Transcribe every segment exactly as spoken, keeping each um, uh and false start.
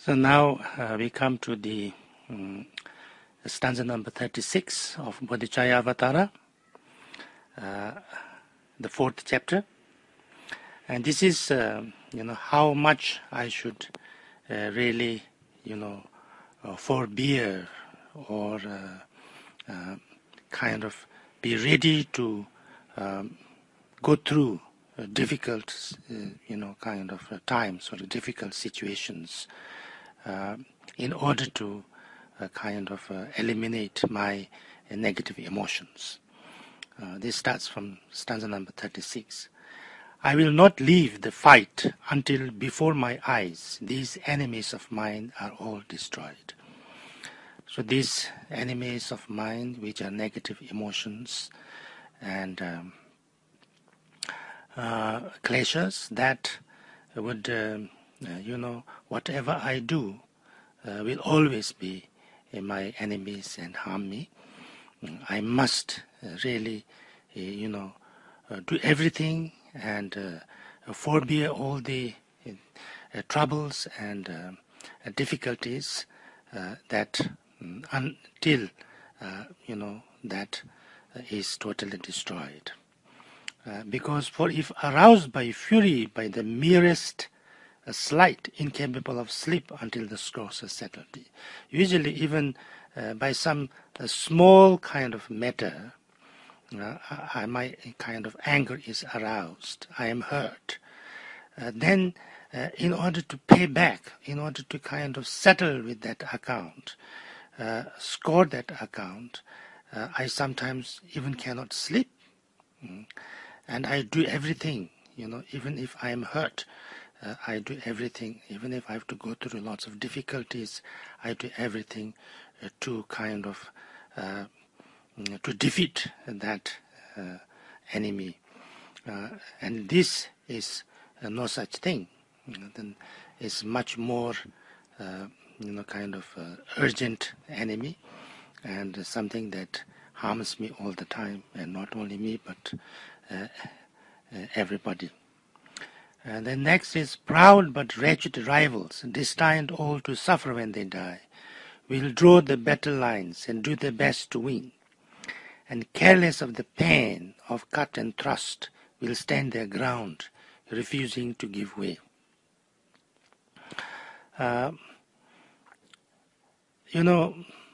So now uh, we come to the um, stanza number thirty-six of Bodhicharyavatara, uh, the fourth chapter. And this is, uh, you know, how much I should uh, really, you know, uh, forbear or uh, uh, kind of be ready to um, go through uh, difficult, uh, you know, kind of uh, times or difficult situations uh, in order to uh, kind of uh, eliminate my uh, negative emotions. Uh, this starts from stanza number thirty-six. I will not leave the fight until before my eyes these enemies of mine are all destroyed. So these enemies of mine, which are negative emotions and um, uh, kleshas, that would, um, uh, you know, whatever I do uh, will always be uh, my enemies and harm me. I must uh, really, uh, you know, uh, do everything and uh, forbear all the uh, uh, troubles and uh, difficulties uh, that um, until uh, you know that uh, is totally destroyed. Uh, because for if aroused by fury by the merest uh, slight, incapable of sleep until the scores are settled, usually even uh, by some uh, small kind of matter, Uh, I, my kind of anger is aroused, I am hurt, uh, then uh, in order to pay back, in order to kind of settle with that account, uh, score that account, uh, I sometimes even cannot sleep. Mm. And I do everything, you know, even if I am hurt, uh, I do everything, even if I have to go through lots of difficulties, I do everything uh, to kind of uh, to defeat that uh, enemy. Uh, and this is uh, no such thing. You know, then it's much more, uh, you know, kind of uh, urgent enemy and uh, something that harms me all the time, and not only me, but uh, uh, everybody. And then next is proud but wretched rivals, destined all to suffer when they die, will draw the battle lines and do their best to win, and careless of the pain of cut and thrust, will stand their ground, refusing to give way. Uh, you know,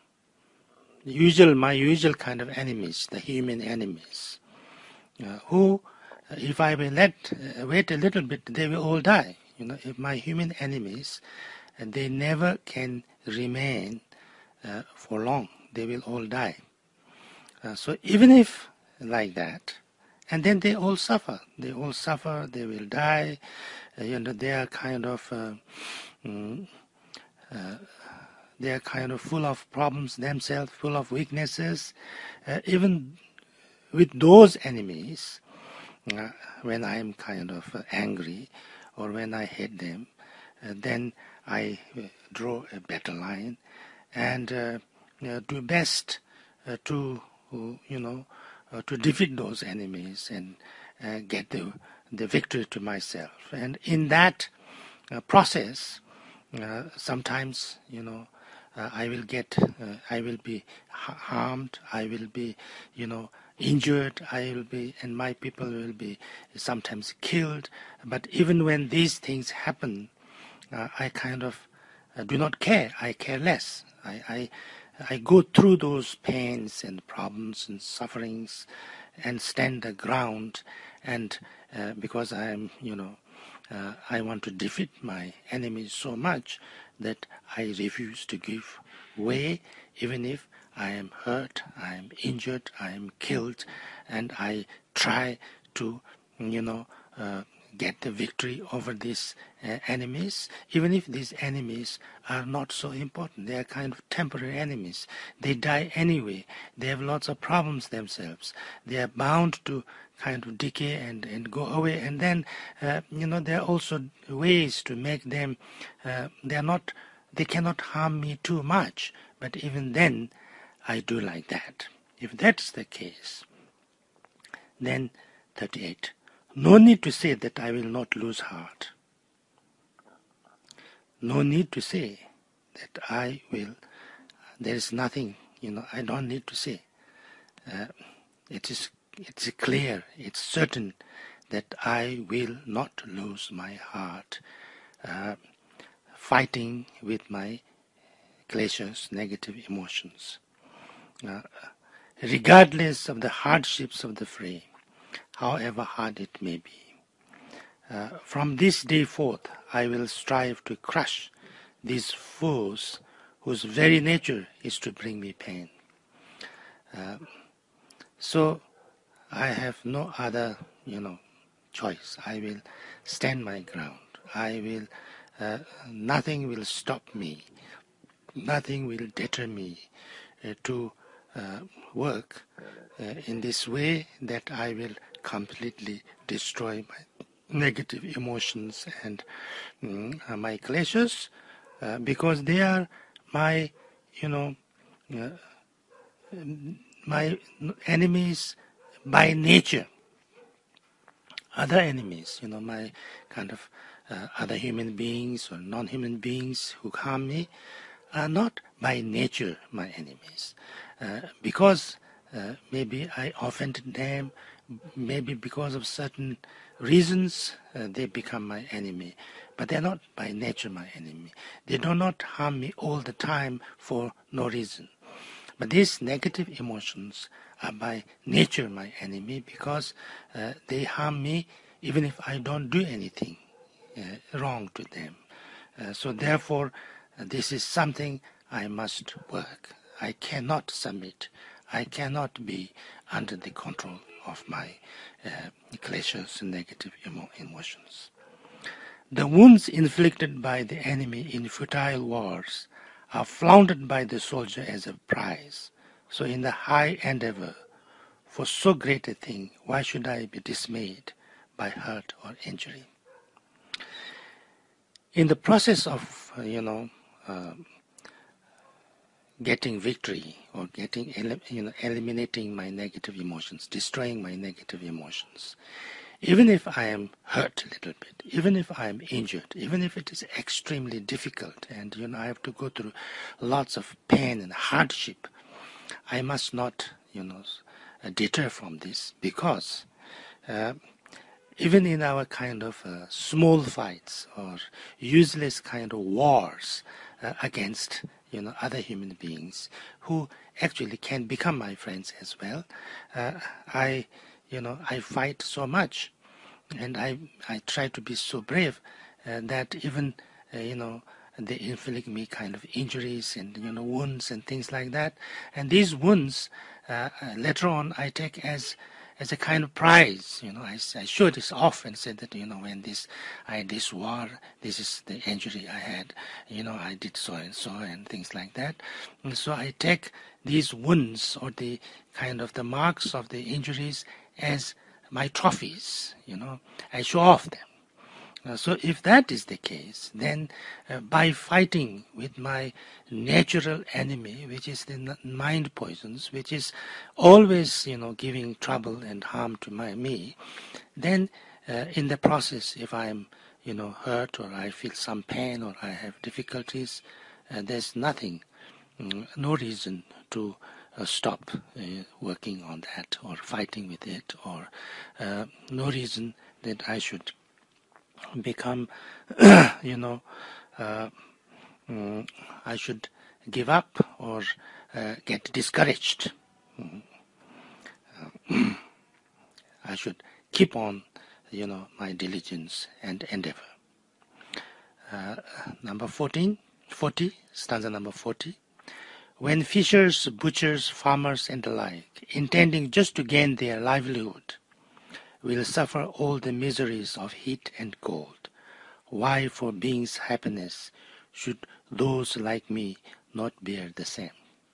usual, my usual kind of enemies, the human enemies, uh, who, uh, if I will let uh, wait a little bit, they will all die. You know, if my human enemies, uh, they never can remain uh, for long. They will all die. Uh, so even if like that, and then they all suffer. They all suffer. They will die. Uh, you know, they are kind of, uh, mm, uh, they are kind of full of problems themselves, full of weaknesses. Uh, even with those enemies, uh, when I am kind of uh, angry or when I hate them, uh, then I uh, draw a better line and uh, uh, do best uh, to, uh, you know, uh, to defeat those enemies and uh, get the, the victory to myself. And in that uh, process, uh, sometimes, you know, uh, I will get, uh, I will be ha- harmed, I will be, you know, injured, I will be, and my people will be sometimes killed. But even when these things happen, uh, I kind of uh, do not care. I care less. I, I, I go through those pains and problems and sufferings and stand the ground, and uh, because I am, you know, uh, I want to defeat my enemies so much that I refuse to give way, even if I am hurt, I am injured, I am killed, and I try to, you know, uh, get the victory over these uh, enemies, even if these enemies are not so important. They are kind of temporary enemies. They die anyway. They have lots of problems themselves. They are bound to kind of decay and, and go away. And then, uh, you know, there are also ways to make them, uh, they are not, they cannot harm me too much. But even then, I do like that. If that's the case, then thirty-eight. No need to say that I will not lose heart. no need to say that I will, there is nothing, you know, I don't need to say. Uh, it is, it's clear, it's certain that I will not lose my heart uh, fighting with my kleshas, negative emotions. Uh, regardless of the hardships of the fray, however hard it may be. Uh, from this day forth, I will strive to crush these foes whose very nature is to bring me pain. Uh, so I have no other, you know, choice. I will stand my ground. I will, uh, nothing will stop me. Nothing will deter me uh, to uh, work uh, in this way that I will completely destroy my negative emotions and mm, uh, my kleshas uh, because they are my, you know, uh, my enemies by nature. Other enemies, you know, my kind of uh, other human beings or non-human beings who harm me are not by nature my enemies. Uh, because uh, maybe I offended them, maybe because of certain reasons uh, they become my enemy. But they're not by nature my enemy. They do not harm me all the time for no reason. But these negative emotions are by nature my enemy because uh, they harm me even if I don't do anything uh, wrong to them. Uh, so therefore, uh, this is something I must work. I cannot submit. I cannot be under the control of my uh, kleshas and negative emo emotions. The wounds inflicted by the enemy in futile wars are flaunted by the soldier as a prize. So in the high endeavor for so great a thing, why should I be dismayed by hurt or injury? In the process of, uh, you know, uh, getting victory or getting, you know, eliminating my negative emotions, destroying my negative emotions, even if I am hurt a little bit, even if I am injured, even if it is extremely difficult and, you know, I have to go through lots of pain and hardship, I must not, you know, deter from this because uh, even in our kind of uh, small fights or useless kind of wars uh, against, you know, other human beings who actually can become my friends as well, uh, I, you know, I fight so much, and I I try to be so brave uh, that even uh, you know, they inflict me kind of injuries and, you know, wounds and things like that, and these wounds uh, uh, later on I take as as a kind of prize. You know, I, I show this off and said that, you know, when this I had this war, this is the injury I had, you know, I did so and so and things like that. And so I take these wounds or the kind of the marks of the injuries as my trophies, you know, I show off them. Uh, so if that is the case, then uh, by fighting with my natural enemy, which is the mind poisons, which is always, you know, giving trouble and harm to my me, then uh, in the process, if I'm, you know, hurt or I feel some pain or I have difficulties, uh, there's nothing, mm, no reason to uh, stop uh, working on that or fighting with it, or uh, no reason that I should become, you know, uh, mm, I should give up or uh, get discouraged. Mm. Uh, I should keep on, you know, my diligence and endeavor. Uh, number fourteen, forty, stanza number forty. When fishers, butchers, farmers, and the like, intending just to gain their livelihood, will suffer all the miseries of heat and cold, why for being's happiness should those like me not bear the same?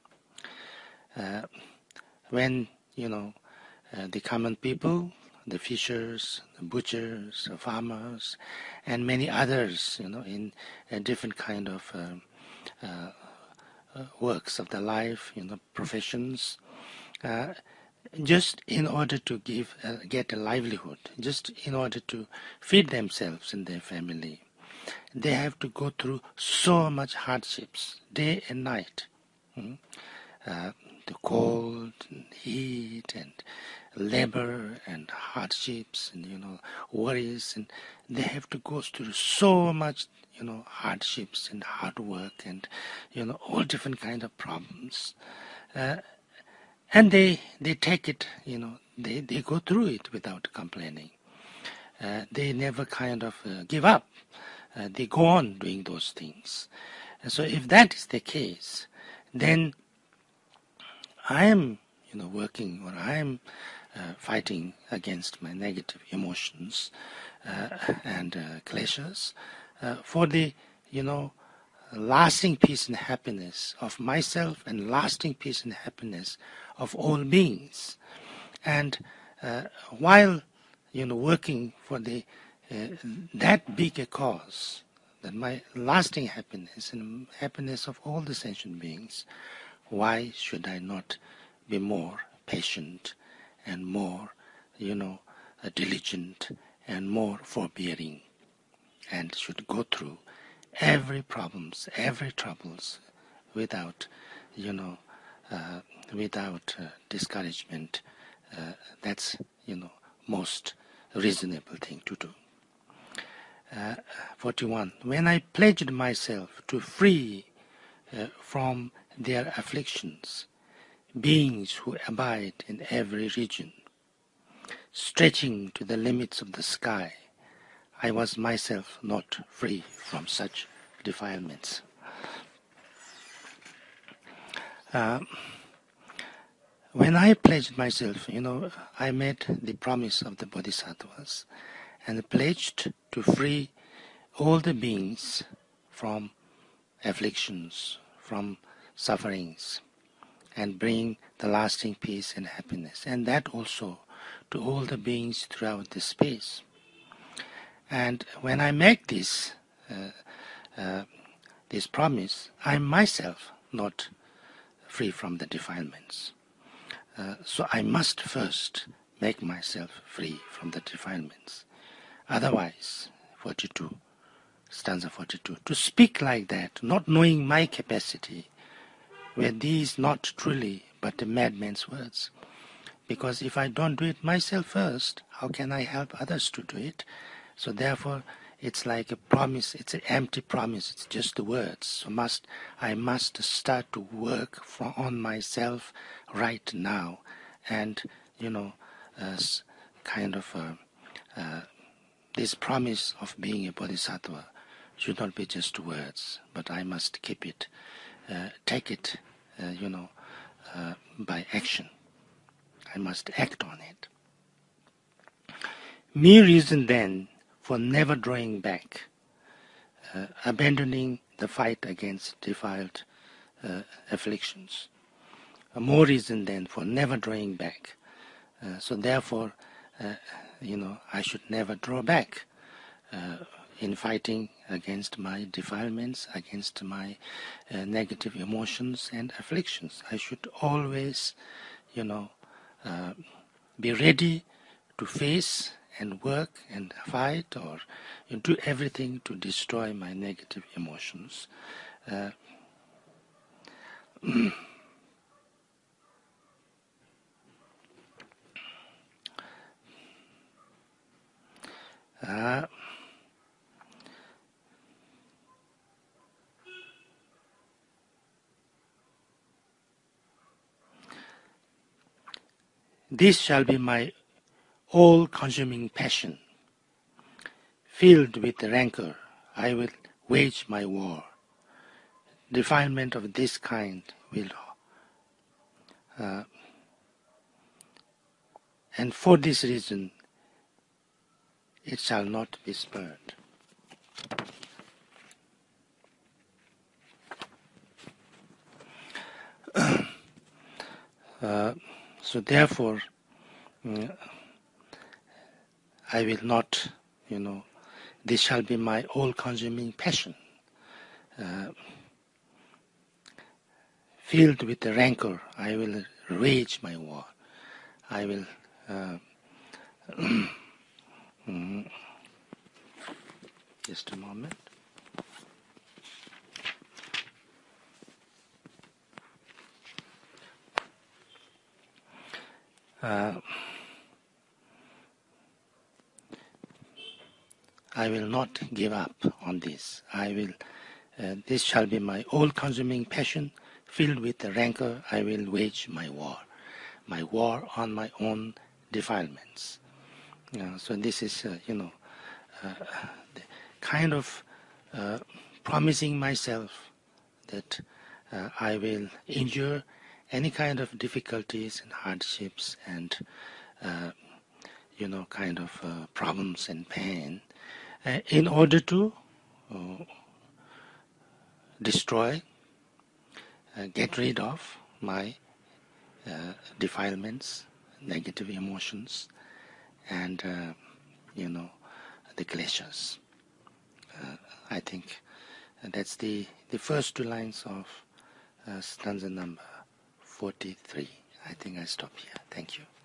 Uh, when, you know, uh, the common people, the fishers, the butchers, the farmers, and many others, you know, in a different kind of uh, uh, uh, works of the life, you know, professions, uh, just in order to give, uh, get a livelihood, just in order to feed themselves and their family, they have to go through so much hardships, day and night. Mm? Uh, the cold, and heat, and labor, and hardships, and you know worries, and they have to go through so much, you know, hardships and hard work, and you know all different kind of problems, uh, and they they take it, you know, they they go through it without complaining. Uh, they never kind of uh, give up. Uh, they go on doing those things. And so, if that is the case, then I am, you know, working, or I am uh, fighting against my negative emotions uh, and uh, kleshas uh, for the, you know, lasting peace and happiness of myself and lasting peace and happiness of all beings. And uh, while, you know, working for the uh, that big a cause, that my lasting happiness and happiness of all the sentient beings, why should I not be more patient and more, you know, uh, diligent and more forbearing, and should go through every problems, every troubles without, you know, uh, without uh, discouragement. Uh, that's, you know, most reasonable thing to do. Uh, forty-one. When I pledged myself to free uh, from their afflictions, beings who abide in every region, stretching to the limits of the sky, I was myself not free from such defilements. Uh, when I pledged myself, you know, I made the promise of the Bodhisattvas and pledged to free all the beings from afflictions, from sufferings, and bring the lasting peace and happiness, and that also to all the beings throughout the space. And when I make this uh, uh, this promise, I myself not free from the defilements. Uh, so I must first make myself free from the defilements. Otherwise, forty-two, stanza forty-two, to speak like that, not knowing my capacity, were these not truly but a madman's words? Because if I don't do it myself first, how can I help others to do it? So therefore, it's like a promise, it's an empty promise, it's just the words. So must I must start to work for, on myself right now, and, you know, uh, kind of uh, uh, this promise of being a bodhisattva should not be just words, but I must keep it, uh, take it, uh, you know, uh, by action. I must act on it. Me reason then for never drawing back, uh, abandoning the fight against defiled uh, afflictions. Uh, more reason then for never drawing back. Uh, so therefore, uh, you know, I should never draw back uh, in fighting against my defilements, against my uh, negative emotions and afflictions. I should always, you know, uh, be ready to face and work and fight, or do everything to destroy my negative emotions. Uh, uh, this shall be my all-consuming passion. Filled with rancor, I will wage my war. Defilement of this kind will, uh, and for this reason, it shall not be spared. Uh, so therefore, mm, I will not, you know, this shall be my all-consuming passion. Uh, filled with the rancor, I will wage my war. I will, uh, mm, just a moment. uh, I will not give up on this. I will. Uh, this shall be my all-consuming passion. Filled with the rancor, I will wage my war, my war on my own defilements. Uh, so this is, uh, you know, uh, the kind of uh, promising myself that uh, I will endure any kind of difficulties and hardships and, uh, you know, kind of uh, problems and pain uh, in order to uh, destroy, uh, get rid of my uh, defilements, negative emotions, and, uh, you know, the kleshas. Uh, I think that's the, the first two lines of uh, stanza number forty-three. I think I stop here. Thank you.